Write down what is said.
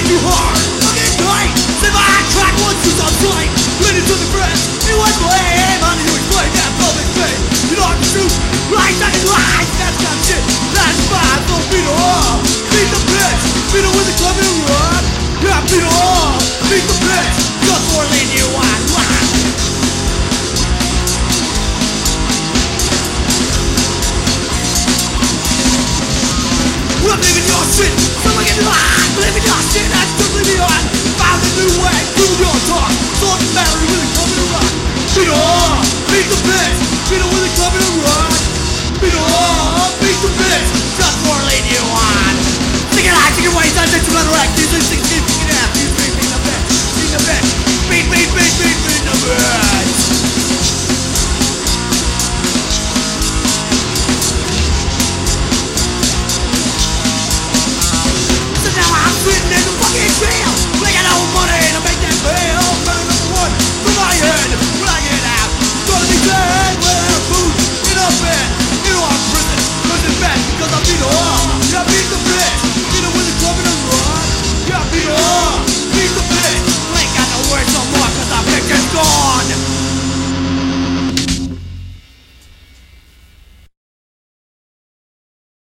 too hard. I'm getting tight. Say my track once you on sight. Ready to the press. You want to aim on you explain that public face. You know I'm the truth. Right, second lies. That's not shit. That's fine. So beat her up. Beat the bitch. Beat her with a club and run. Yeah, beat her up. Beat the bitch. Just for letting you on. I'm living your shit, someone get alive. Living your shit, that's totally beyond. Found a new way, do your talk. So